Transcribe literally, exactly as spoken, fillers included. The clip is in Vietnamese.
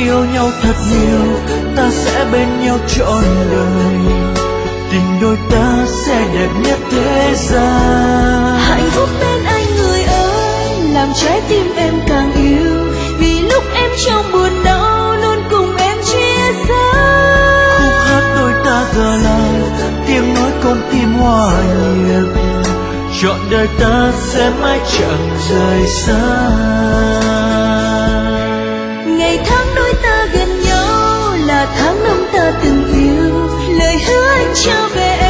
yêu nhau thật nhiều, ta sẽ bên nhau trọn đời. Tình đôi ta sẽ đẹp nhất thế gian. Hạnh phúc bên anh người ơi, làm trái tim em càng yêu, vì lúc em trong buồn đau luôn cùng em chia sẻ. Khúc hát đôi ta gờ lại, tiếng nói con tim hòa nhịp, trọn đời ta sẽ mãi chẳng rời xa. Ngày tháng đôi ta gần nhau là tháng năm ta từng yêu, lời hứa anh trao về em